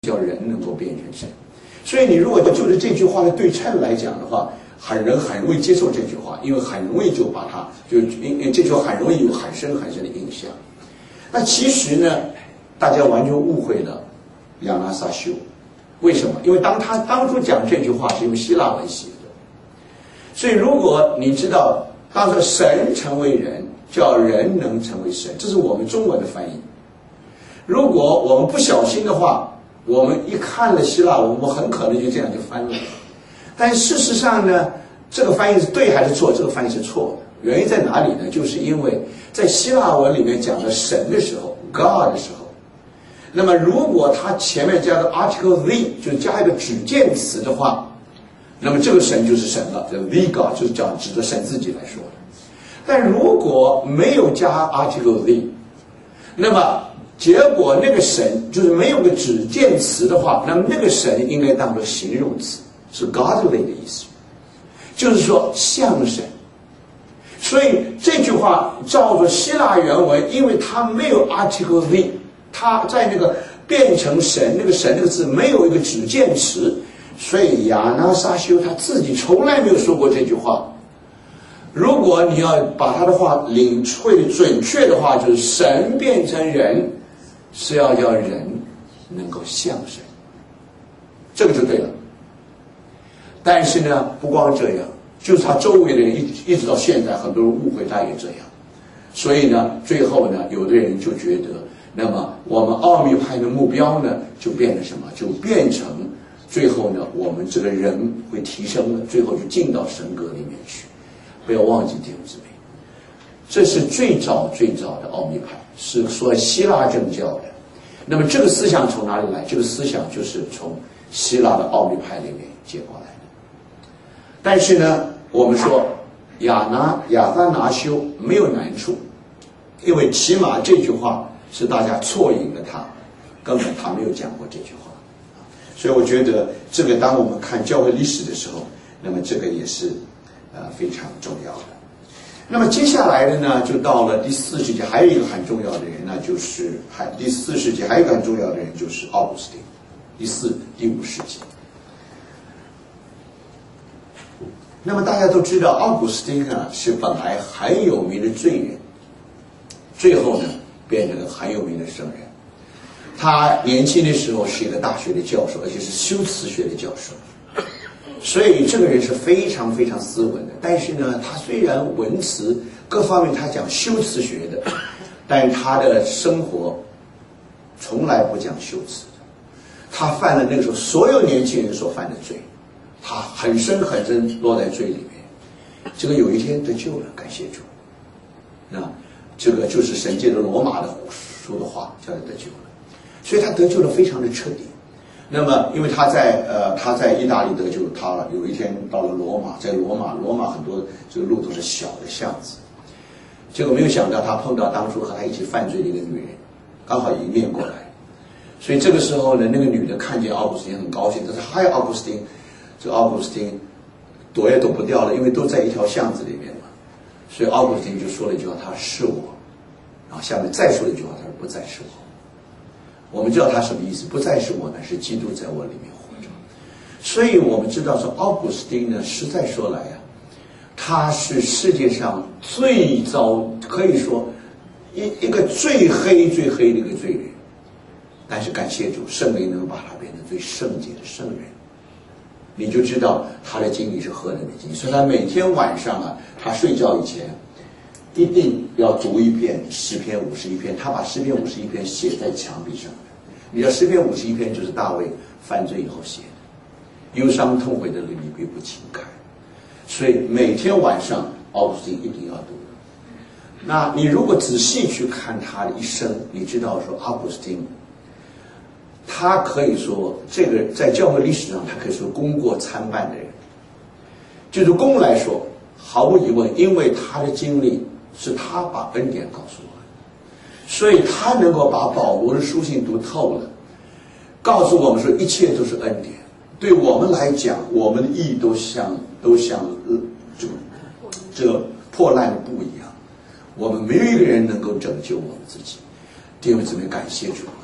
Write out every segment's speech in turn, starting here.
叫人能够变成神。所以你如果就着这句话的对称来讲的话，人很容易接受这句话，因为很容易就把它因为这句话很容易有很深很深的印象。那其实呢，大家完全误会了亚那撒修。为什么？因为他当初讲这句话是用希腊文写的，所以如果你知道当时神成为人，叫人能成为神，这是我们中文的翻译。如果我们不小心的话，我们一看了希腊文，我们很可能就这样就翻了。但事实上呢，这个翻译是对还是错？这个翻译是错的。原因在哪里呢？就是因为在希腊文里面讲的神的时候 ，God 的时候，那么如果它前面加个 article the， 就加一个指件词的话，那么这个神就是神了，这 the God 就是讲指着神自己来说的。但如果没有加 article the， 那么结果那个神就是没有个指件词的话，那么那个神应该当作形容词，是 godly 的意思，就是说像神。所以这句话照着希腊原文，因为它没有 article the， 它在那个变成神那个神这个字没有一个指件词，所以亚那撒修他自己从来没有说过这句话。如果你要把他的话领会准确的话，就是神变成人是要叫人能够像神，这个就对了。但是呢，不光这样，就是他周围的人一直到现在，很多人误会他也这样。所以呢，最后呢，有的人就觉得，那么我们奥秘派的目标呢，就变成什么？就变成最后呢，我们这个人会提升了，最后就进到神格里面去。不要忘记弟兄姊妹，这是最早的奥秘派，是说希腊正教的。那么这个思想从哪里来？这个思想就是从希腊的奥秘派里面接过来的。但是呢，我们说亚当拿修没有难处，因为起码这句话是大家错引了他，根本他没有讲过这句话。所以我觉得这个当我们看教会历史的时候，那么这个也是非常重要的。那么接下来的呢，就到了第4世纪，还有一个很重要的人呢，就是第4世纪还有一个很重要的人就是奥古斯丁，第5世纪。那么大家都知道，奥古斯丁呢是本来很有名的罪人，最后呢变成了很有名的圣人。他年轻的时候是一个大学的教授，而且是修辞学的教授。所以这个人是非常非常斯文的，但是呢，他虽然文辞各方面他讲修辞学的，但是他的生活从来不讲修辞的。他犯了那个时候所有年轻人所犯的罪，他很深很深落在罪里面。这个有一天得救了，感谢主。那这个就是神借着罗马的说的话，叫他得救了。所以他得救的非常的彻底。那么，因为他在意大利得救，他有一天到了罗马，在罗马很多这个路都是小的巷子，结果没有想到他碰到当初和他一起犯罪的一个女人，刚好迎面过来，所以这个时候呢，那个女的看见奥古斯丁很高兴，她说：“嗨，奥古斯丁！”这个奥古斯丁躲也躲不掉了，因为都在一条巷子里面嘛，所以奥古斯丁就说了一句话：“他是我。”然后下面再说了一句话：“他说不再是我。”我们知道他什么意思，不再是我呢，是基督在我里面活着。所以我们知道说奥古斯丁呢，实在说来啊，他是世界上最糟，可以说一个最黑的一个罪人。但是感谢主，圣灵能把他变成最圣洁的圣人，你就知道他的经历是何等的经历。所以他每天晚上啊，他睡觉以前一定要读一遍诗篇51篇，他把诗篇51篇写在墙壁上的。你知道诗篇51篇就是大卫犯罪以后写的，忧伤痛悔的灵你必不轻看。所以每天晚上奥古斯丁一定要读。那你如果仔细去看他的一生，你知道说奥古斯丁，他可以说这个在教会历史上，他可以说功过参半的人。就是功来说，毫无疑问，因为他的经历是他把恩典告诉我们，所以他能够把保罗的书信读透了，告诉我们说一切都是恩典。对我们来讲，我们的意义都像这个破烂的布一样，我们没有一个人能够拯救我们自己。弟兄姊妹，感谢主啊！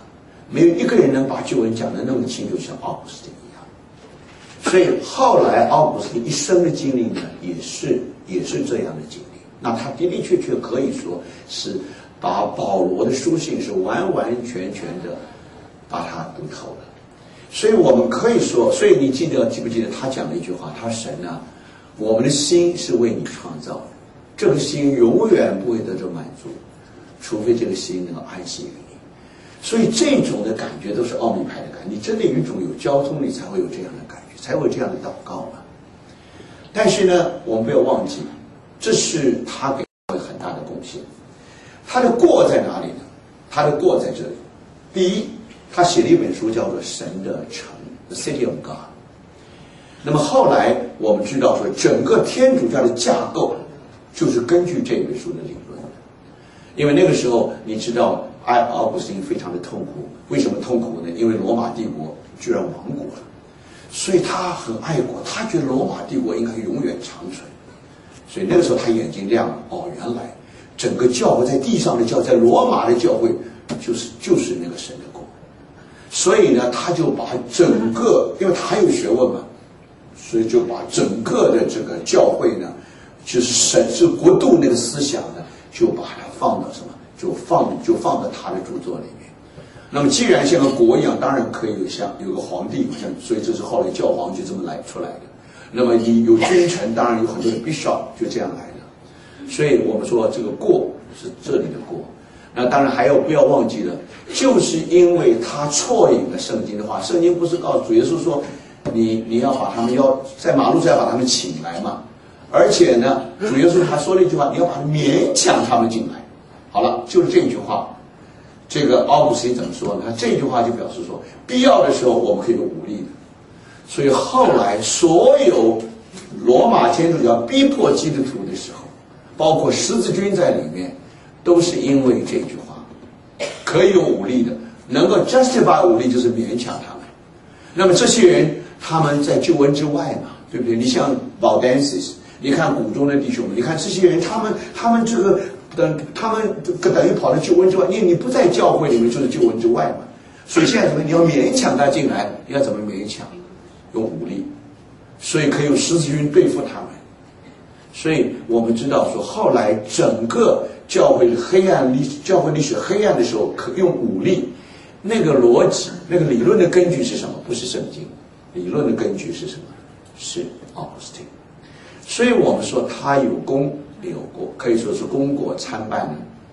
没有一个人能把旧闻讲得那么清楚，像奥古斯丁一样。所以后来奥古斯丁一生的经历呢，也是这样的经历。那他的的确确可以说是把保罗的书信是完完全全的把它读透了。所以我们可以说，所以你记不记得他讲了一句话？他说：“神啊，我们的心是为你创造的，这个心永远不会得到满足，除非这个心能够安息于你。”所以这种的感觉都是奥秘派的感觉。你真的与主有交通，你才会有这样的感觉，才会有这样的祷告嘛。但是呢，我们不要忘记，这是他给很大的贡献。他的过在哪里呢？他的过在这里。第一，他写了一本书叫做《神的城》（The City of God）。那么后来我们知道说，整个天主教的架构就是根据这本书的理论的。因为那个时候你知道，奥古斯丁非常的痛苦。为什么痛苦呢？因为罗马帝国居然亡国了，所以他很爱国，他觉得罗马帝国应该永远长存。所以那个时候他眼睛亮了，原来整个教会在地上的教会，在罗马的教会就是那个神的国。所以呢，他就把整个，因为他很有学问嘛，所以就把整个的这个教会呢，就是神是国度那个思想呢，就把它放到什么，就放到他的著作里面。那么既然像个国一样，当然可以有个皇帝，所以这是后来教皇就这么出来的。那么你有君臣，当然有很多的 bishop 就这样来的。所以我们说这个过是这里的过。那当然还有不要忘记了，就是因为他错引了圣经的话，圣经不是告诉主耶稣说，你要把他们在马路上要把他们请来嘛？而且呢，主耶稣还说了一句话，你要把他勉强他们进来。好了，就是这句话。这个奥古斯丁怎么说呢？他这句话就表示说，必要的时候我们可以用武力的。所以后来所有罗马天主教逼迫基督徒的时候，包括十字军在里面，都是因为这句话，可以用武力的，能够 justify 武力就是勉强他们。那么这些人他们在救恩之外嘛，对不对？你像 Valdensis， 你看古中的弟兄们，你看这些人，他们这个他们等于跑到救恩之外，因为你不在教会里面就是救恩之外嘛。所以现在怎么你要勉强他进来，你要怎么勉强？用武力，所以可以用十字军对付他们。所以我们知道说，后来整个教会历史黑暗的时候，可用武力。那个逻辑，那个理论的根据是什么？不是圣经，理论的根据是什么？是奥古斯丁。所以我们说他有功也有过，可以说是功过参半的，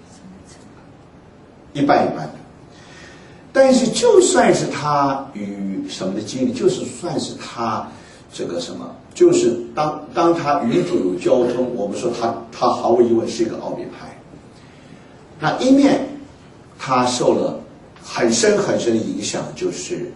一半一半的。但是就算是他与什么的经历，就是算是他这个什么，就是当他与主有交通，我们说他毫无疑问是一个奥秘派。那一面他受了很深很深的影响，就是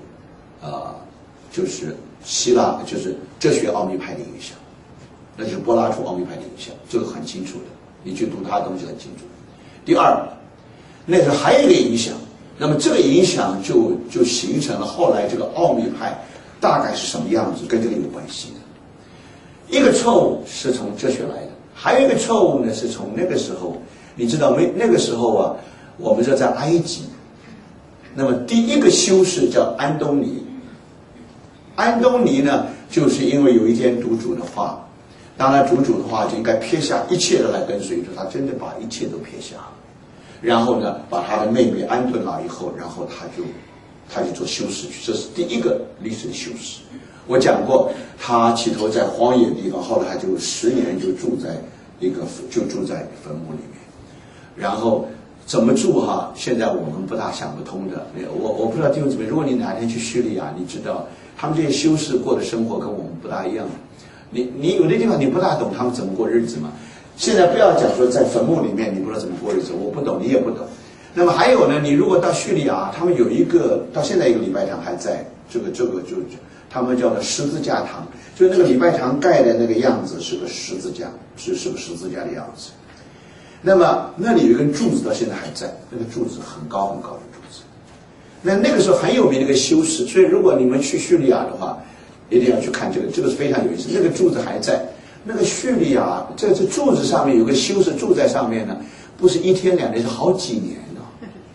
希腊，就是哲学奥秘派的影响，那就是柏拉图奥秘派的影响，这个很清楚的，你去读他的东西很清楚。第二，那时候还有一个影响。那么这个影响就形成了后来这个奥秘派大概是什么样子，跟这个有关系的。一个错误是从哲学来的，还有一个错误呢是从那个时候，你知道没？那个时候啊，我们说在埃及，那么第一个修士叫安东尼。安东尼呢，就是因为有一天读主的话，当然读主的话就应该撇下一切的来跟随主，他真的把一切都撇下了。然后呢，把他的妹妹安顿了以后，然后他就做修士去，这是第一个历史的修士。我讲过，他起头在荒野地方，后来他就10年就住在坟墓里面。然后怎么住哈？现在我们不大想不通的。我不知道弟兄姊妹，如果你哪天去叙利亚，你知道他们这些修士过的生活跟我们不大一样。你有的地方你不大懂他们怎么过日子嘛。现在不要讲说在坟墓里面你不知道怎么过日子，我不懂，你也不懂。那么还有呢，你如果到叙利亚，他们有一个到现在一个礼拜堂还在，这个就他们叫做十字架堂，就那个礼拜堂盖的那个样子是个十字架，是个十字架的样子。那么那里有一根柱子到现在还在，那个柱子很高很高的柱子。那个时候很有名的一个修士，所以如果你们去叙利亚的话，一定要去看这个是非常有意思。那个柱子还在。那个叙利亚这柱子上面有个修士住在上面呢，不是1天2天，是好几年呢。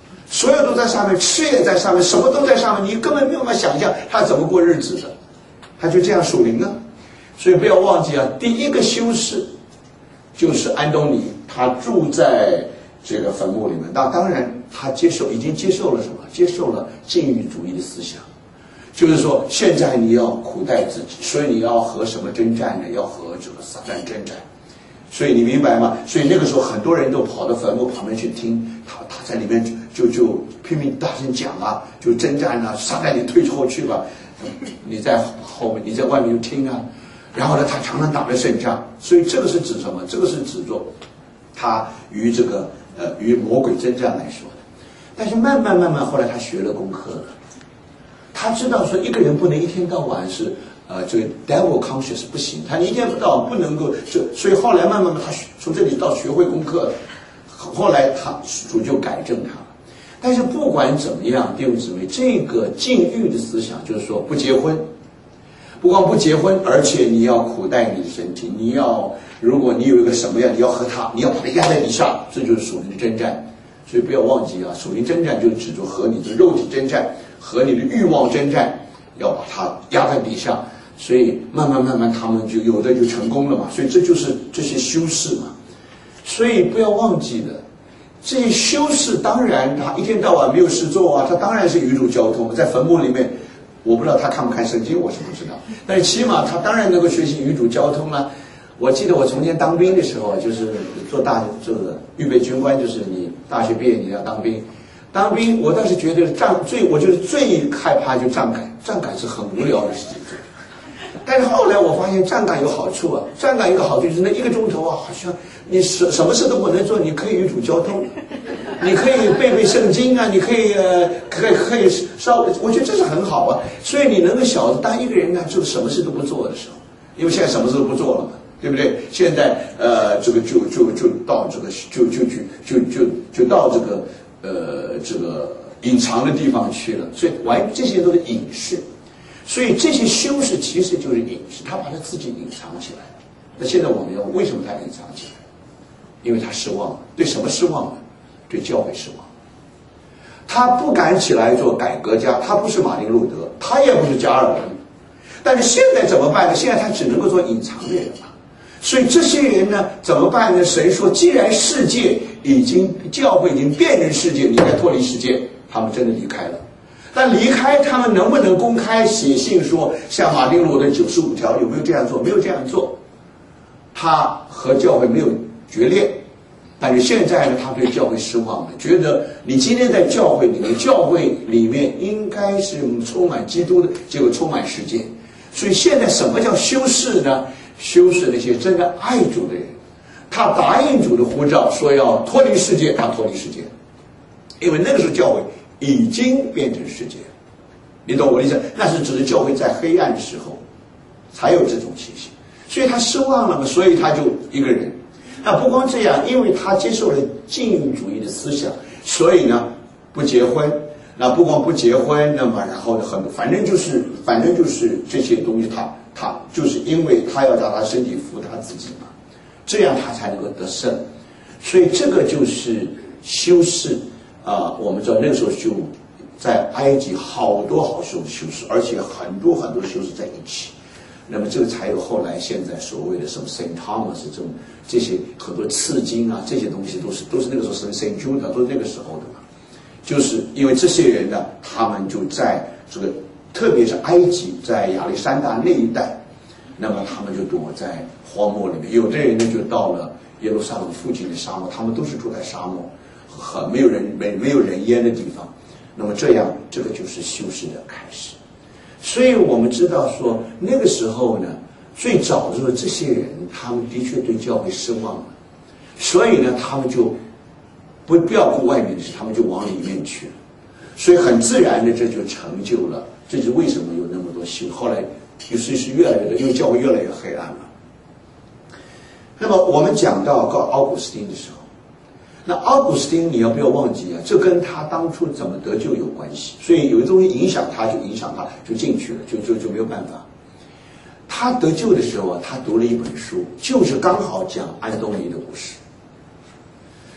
所有都在上面，吃也在上面，什么都在上面，你根本没有办法想象他怎么过日子的，他就这样属灵啊。所以不要忘记啊，第一个修士就是安东尼，他住在这个坟墓里面。当然他已经接受了什么？接受了禁欲主义的思想，就是说现在你要苦待自己，所以你要和什么征战呢？要和这个撒旦征战。所以你明白吗？所以那个时候很多人都跑到坟墓旁边去听他在里面就拼命大声讲啊，就征战啊，撒旦你退后去吧，你在后面你在外面就听啊。然后呢，他常常打了胜仗。所以这个是指什么？这个是指着他与这个与魔鬼征战来说的。但是慢慢后来他学了功课了，他知道说一个人不能一天到晚是这个 devil conscious 不行，他一天到晚不能够所以后来慢慢他从这里到学会功课了，后来主就改正他了。但是不管怎么样，弟兄姊妹，这个禁欲的思想就是说不结婚，不光不结婚，而且你要苦待你的身体，如果你有一个什么样，你要把它压在底下，这就是属灵的征战。所以不要忘记啊，属灵征战就指着和你的肉体征战，和你的欲望征战，要把它压在底下。所以慢慢他们就有的就成功了嘛。所以这就是这些修士嘛。所以不要忘记了，这些修士当然他一天到晚没有事做啊，他当然是与主交通，在坟墓里面。我不知道他看不看圣经，我是不知道，但是起码他当然能够学习与主交通了。我记得我从前当兵的时候，就是做预备军官，就是你大学毕业你要当兵。当兵我倒是觉得我觉得最害怕就站岗，站岗是很无聊的事情。但是后来我发现站岗有好处啊，站岗一个好处就是那1个钟头啊，好像你什么事都不能做，你可以与主交通。你可以背圣经啊，你可以我觉得这是很好啊。所以你能够晓得，当一个人呢，就什么事都不做的时候，因为现在什么事都不做了嘛，对不对？现在这个就到这个就到这个隐藏的地方去了。所以这些都是隐士，所以这些修士其实就是隐士，他把他自己隐藏起来。那现在我们要为什么他隐藏起来？因为他失望了。对什么失望呢？对教会失望，他不敢起来做改革家，他不是马丁路德，他也不是加尔文，但是现在怎么办呢？现在他只能够做隐藏的人嘛。所以这些人呢，怎么办呢？神说，既然教会已经变成世界，你应该脱离世界，他们真的离开了。但离开他们能不能公开写信说，像马丁路德95条有没有这样做？没有这样做，他和教会没有决裂。但是现在呢，他对教会失望了，觉得你今天在教会里面，教会里面应该是充满基督的，结果充满世界。所以现在什么叫修士呢？修士那些真的爱主的人，他答应主的呼召，说要脱离世界，他脱离世界，因为那个时候教会已经变成世界，你懂我的意思？那是指的教会在黑暗的时候才有这种情形，所以他失望了嘛，所以他就一个人。那不光这样，因为他接受了禁欲主义的思想，所以呢不结婚。那不光不结婚，那么然后反正就是这些东西，他就是因为他要让他身体服他自己嘛，这样他才能够得胜。所以这个就是修士啊，我们知道那个时候就在埃及好多修士，而且很多修士在一起。那么这个才有后来现在所谓的什么 Saint Thomas 这些很多刺经啊，这些东西都是那个时候什么 Saint Jude 都是那个时候的嘛。就是因为这些人呢，他们就在这个特别是埃及在亚历山大那一带，那么他们就躲在荒漠里面，有的人呢就到了耶路撒冷附近的沙漠，他们都是住在沙漠和没有人烟的地方。那么这样，这个就是修士的开始。所以我们知道说，那个时候呢，最早的时候，这些人他们的确对教会失望了，所以呢，他们就不要顾外面的事，他们就往里面去了。所以很自然的，这就成就了，这就是为什么有那么多修。后来是越来越多，因为教会越来越黑暗了。那么我们讲到奥古斯丁的时候，那奥古斯丁你要不要忘记啊？这跟他当初怎么得救有关系。所以有一东西影响他，就进去了，就没有办法。他得救的时候啊，他读了一本书，就是刚好讲安东尼的故事。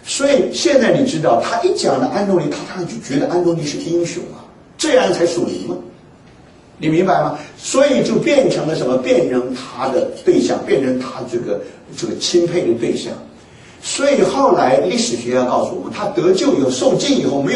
所以现在你知道，他一讲了安东尼，他当然就觉得安东尼是英雄啊，这样才属灵嘛。你明白吗？所以就变成了什么？变成他的对象，变成他这个钦佩的对象。所以后来历史学家告诉我们，他得救以后、受浸以后没有。